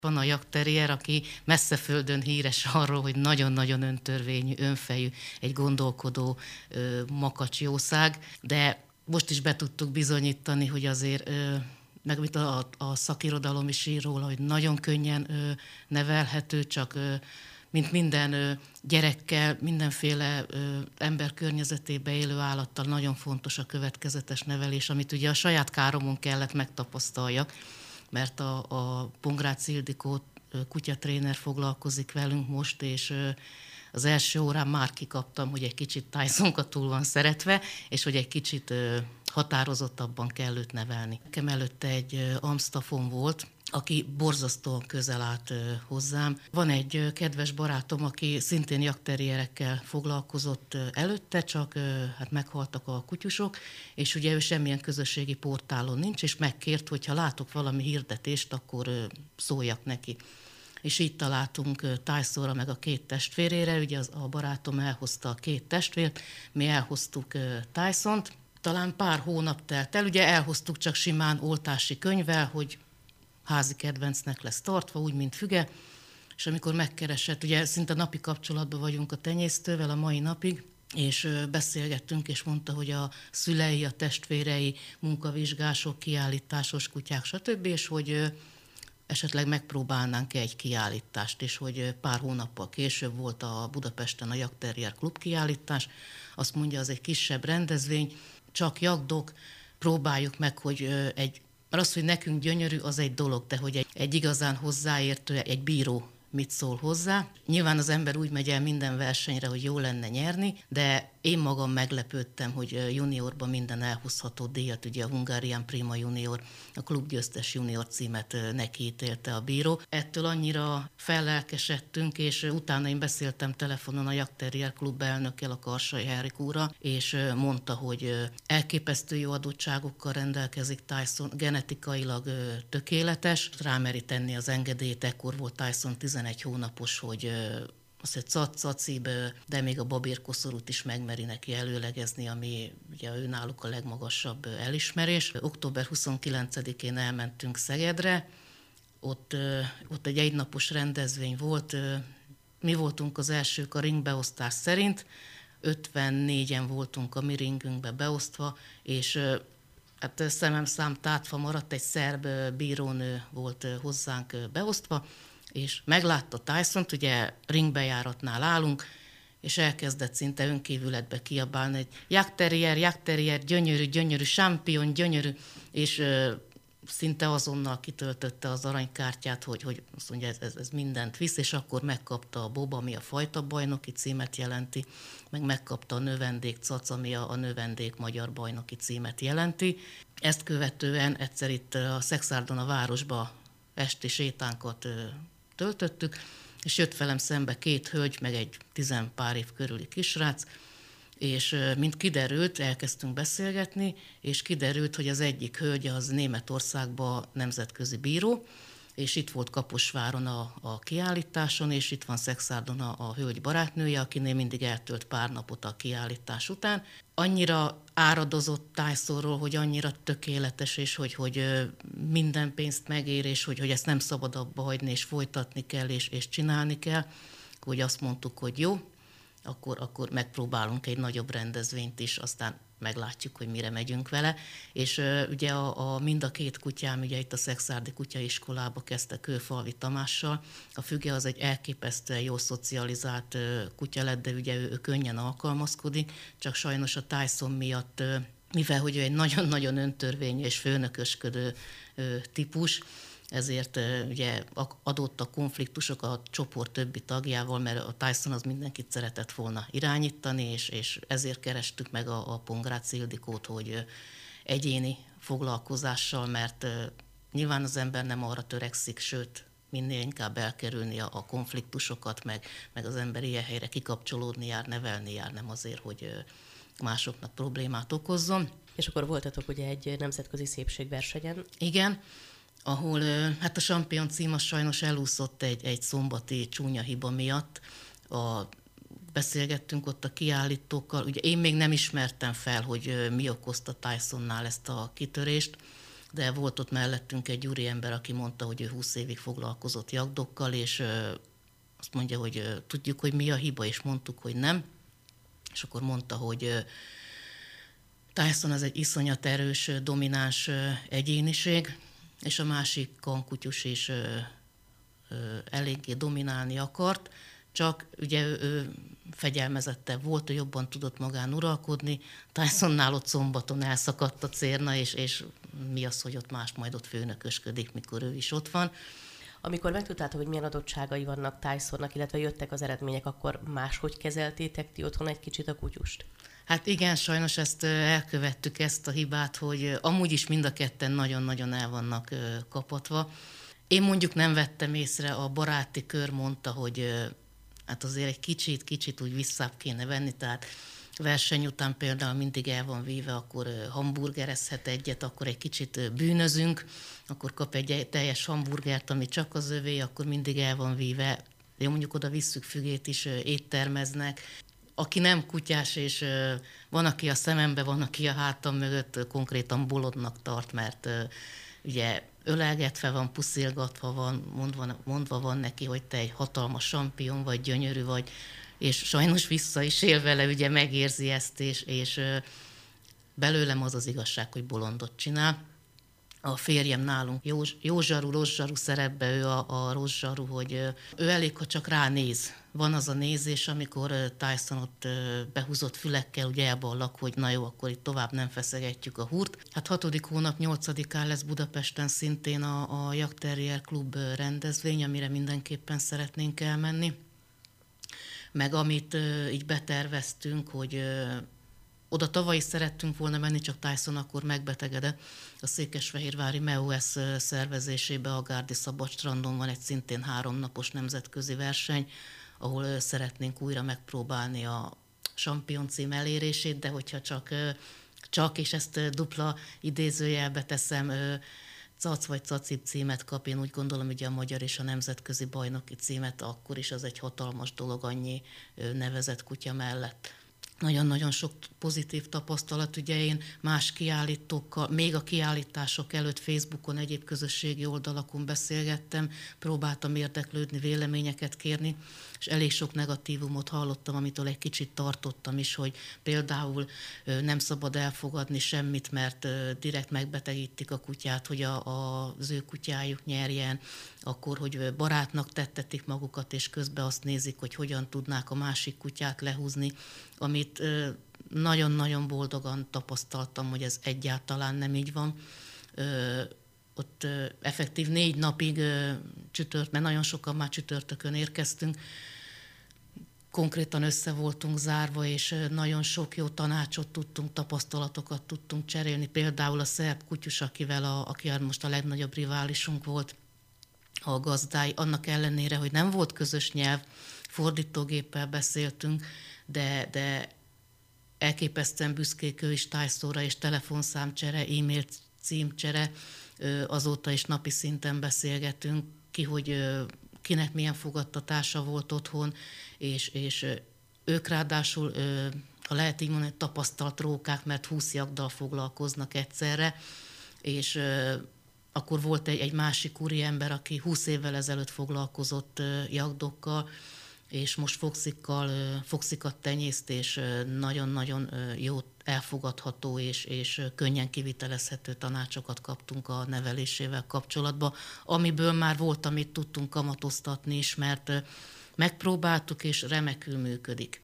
Van a Jack-terrier, aki messze földön híres arról, hogy nagyon-nagyon öntörvényű, önfejű, egy gondolkodó makacs jószág, de most is be tudtuk bizonyítani, hogy azért meg mit a szakirodalom is ír róla, hogy nagyon könnyen nevelhető, csak mint minden gyerekkel, mindenféle ember környezetében élő állattal nagyon fontos a következetes nevelés, amit ugye a saját káromon kellett megtapasztaljak, mert a Pongrácz Ildikó kutyatréner foglalkozik velünk most, és az első órán már kikaptam, hogy egy kicsit Tysonka túl van szeretve, és hogy egy kicsit határozottabban kell őt nevelni. Nekem előtte egy Amstaffon volt, aki borzasztóan közel állt hozzám. Van egy kedves barátom, aki szintén jackterrierekkel foglalkozott előtte, csak hát meghaltak a kutyusok, és ugye ő semmilyen közösségi portálon nincs, és megkért, hogy ha látok valami hirdetést, akkor szóljak neki. És így találtunk Tysonra meg a két testvérére, ugye a barátom elhozta a két testvért, mi elhoztuk Tysont. Talán pár hónap telt el, ugye elhoztuk csak simán oltási könyvvel, hogy házi kedvencnek lesz tartva, úgy, mint Füge, és amikor megkeresett, ugye szinte napi kapcsolatban vagyunk a tenyésztővel a mai napig, és beszélgettünk, és mondta, hogy a szülei, a testvérei, munkavizsgások, kiállításos kutyák, stb., és hogy esetleg megpróbálnánk egy kiállítást, és hogy pár hónappal később volt a Budapesten a Jack Terrier Klub kiállítás, azt mondja, az egy kisebb rendezvény, csak jagdok, próbáljuk meg, hogy mert az, hogy nekünk gyönyörű, az egy dolog, de hogy egy igazán hozzáértő, egy bíró mit szól hozzá. Nyilván az ember úgy megy el minden versenyre, hogy jó lenne nyerni, de én magam meglepődtem, hogy juniorban minden elhozható díjat, ugye a Hungarian Prima Junior, a klubgyőztes junior címet nekiítélte a bíró. Ettől annyira fellelkesedtünk, és utána én beszéltem telefonon a Jack Terrier Klub elnökkel, a Karsai Henrik úrral, és mondta, hogy elképesztő jó adottságokkal rendelkezik Tyson, genetikailag tökéletes, rámeri tenni az engedélyt, ekkor volt Tyson 11 hónapos, hogy azt mondja, cacib, de még a babérkoszorút is megmeri neki előlegezni, ami ugye náluk a legmagasabb elismerés. Október 29-én elmentünk Szegedre, ott egy egynapos rendezvény volt, mi voltunk az elsők a ringbeosztás szerint, 54-en voltunk a mi ringünkbe beosztva, és hát szemem szám tátva maradt, egy szerb bírónő volt hozzánk beosztva, és meglátta Tysont, ugye ringbejáratnál állunk, és elkezdett szinte önkívületbe kiabálni, hogy Jack Terrier, gyönyörű, gyönyörű, champion, gyönyörű, és szinte azonnal kitöltötte az aranykártyát, hogy azt mondja, ez mindent visz, és akkor megkapta a Bob, ami a fajta bajnoki címet jelenti, meg megkapta a növendék Cac, ami a növendék magyar bajnoki címet jelenti. Ezt követően egyszer itt a Szexárdon a városba esti sétánkat töltöttük, és jött velem szembe két hölgy, meg egy 10 pár év körüli kisrác, és mint kiderült, elkezdtünk beszélgetni, és kiderült, hogy az egyik hölgy az Németországban nemzetközi bíró, és itt volt Kaposváron a kiállításon, és itt van Szexárdon a hölgy barátnője, akinél mindig eltölt pár napot a kiállítás után. Annyira áradozott Tysonról, hogy annyira tökéletes, és hogy minden pénzt megér, és hogy ezt nem szabad abba hagyni, és folytatni kell, és csinálni kell, hogy azt mondtuk, hogy jó, akkor megpróbálunk egy nagyobb rendezvényt is, aztán meglátjuk, hogy mire megyünk vele. És ugye mind a két kutyám, ugye itt a Szexárdi kutyaiskolába kezdte Kőfalvi Tamással. A Füge az egy elképesztően jó szocializált kutya lett, de ugye ő könnyen alkalmazkodik, csak sajnos a Tyson miatt, mivel hogy ő egy nagyon-nagyon öntörvényű és főnökösködő típus, ezért ugye adottak konfliktusok a csoport többi tagjával, mert a Tyson az mindenkit szeretett volna irányítani, és ezért kerestük meg a Pongrácz Ildikót, hogy egyéni foglalkozással, mert nyilván az ember nem arra törekszik, sőt, minél inkább elkerülni a konfliktusokat, meg az ember ilyen helyre kikapcsolódni jár, nevelni jár, nem azért, hogy másoknak problémát okozzon. És akkor voltatok ugye egy nemzetközi szépségversenyen. Igen, ahol hát a Champion cím az sajnos elúszott egy szombati csúnya hiba miatt. Beszélgettünk ott a kiállítókkal, ugye én még nem ismertem fel, hogy mi okozta Tysonnál ezt a kitörést. de volt ott mellettünk egy úriember, aki mondta, hogy ő 20 évig foglalkozott jagdokkal, és azt mondja, hogy tudjuk, hogy mi a hiba, és mondtuk, hogy nem. És akkor mondta, hogy Tyson az egy iszonyat erős, domináns egyéniség, és a másik kankutyus is eléggé dominálni akart, csak ugye ő fegyelmezettebb volt, ő jobban tudott magán uralkodni. Tysonnál ott szombaton elszakadt a cérna, és mi az, hogy ott más majd ott főnökösködik, mikor ő is ott van. Amikor megtudtátok, hogy milyen adottságai vannak Tysonnak, illetve jöttek az eredmények, akkor máshogy kezeltétek ti otthon egy kicsit a kutyust? Hát igen, sajnos ezt elkövettük, ezt a hibát, hogy amúgy is mind a ketten nagyon-nagyon el vannak kapatva. Én mondjuk nem vettem észre, a baráti kör mondta, hogy hát azért egy kicsit úgy visszább kéne venni, tehát verseny után például mindig el van véve, akkor hamburgerezhet egyet, akkor egy kicsit bűnözünk, akkor kap egy teljes hamburgert, ami csak az övé, akkor mindig el van véve. Én mondjuk oda visszük fügét is, éttermeznek. Aki nem kutyás, és van, aki a szemembe, van, aki a hátam mögött konkrétan bolondnak tart, mert ugye ölelgetve van, puszilgatva van, mondva van neki, hogy te egy hatalmas sampion vagy, gyönyörű vagy, és sajnos vissza is él vele, ugye megérzi ezt, és belőlem az az igazság, hogy bolondot csinál. A férjem nálunk jó zsaru, rossz zsaru szerepbe, ő a rossz zsaru, hogy ő elég, ha csak ránéz. Van az a nézés, amikor Tyson ott behúzott fülekkel, ugye elballak, hogy na jó, akkor itt tovább nem feszegetjük a húrt. Hát 6. hónap 8-án lesz Budapesten szintén a Jack Terrier Klub rendezvény, amire mindenképpen szeretnénk elmenni. Meg amit így beterveztünk, hogy oda tavaly is szerettünk volna menni, csak Tyson akkor megbetegedett. A székesfehérvári MEOS szervezésébe a Gárdi Szabadstrandon van egy szintén 3 napos nemzetközi verseny, ahol szeretnénk újra megpróbálni a Champion cím elérését, de hogyha csak és ezt dupla idézőjelbe teszem, cac vagy cacib címet kap, én úgy gondolom, hogy a magyar és a nemzetközi bajnoki címet, akkor is az egy hatalmas dolog annyi nevezett kutya mellett. Nagyon-nagyon sok pozitív tapasztalat, ugye én más kiállítókkal, még a kiállítások előtt Facebookon, egyéb közösségi oldalakon beszélgettem, próbáltam érdeklődni, véleményeket kérni, és elég sok negatívumot hallottam, amitől egy kicsit tartottam is, hogy például nem szabad elfogadni semmit, mert direkt megbetegítik a kutyát, hogy az ő kutyájuk nyerjen, akkor, hogy barátnak tettetik magukat, és közben azt nézik, hogy hogyan tudnák a másik kutyát lehúzni, amit nagyon-nagyon boldogan tapasztaltam, hogy ez egyáltalán nem így van. Ott effektív 4 napig mert nagyon sokan már csütörtökön érkeztünk, konkrétan össze voltunk zárva, és nagyon sok jó tanácsot tudtunk, tapasztalatokat tudtunk cserélni. Például a szerb kutyus, aki most a legnagyobb riválisunk volt, a gazdái, annak ellenére, hogy nem volt közös nyelv, fordítógéppel beszéltünk, de elképesztően büszkék ő is Tysonra, és telefonszámcsere, e-mail címcsere, azóta is napi szinten beszélgetünk ki, hogy kinek milyen fogadtatása volt otthon, és ők ráadásul, ha lehet így mondani, tapasztalt rókák, mert 20 jagddal foglalkoznak egyszerre, és akkor volt egy másik úriember, aki 20 évvel ezelőtt foglalkozott jagdokkal, és most foxikat tenyészt, és nagyon-nagyon jó, elfogadható és könnyen kivitelezhető tanácsokat kaptunk a nevelésével kapcsolatban, amiből már volt, amit tudtunk kamatoztatni is, mert megpróbáltuk, és remekül működik.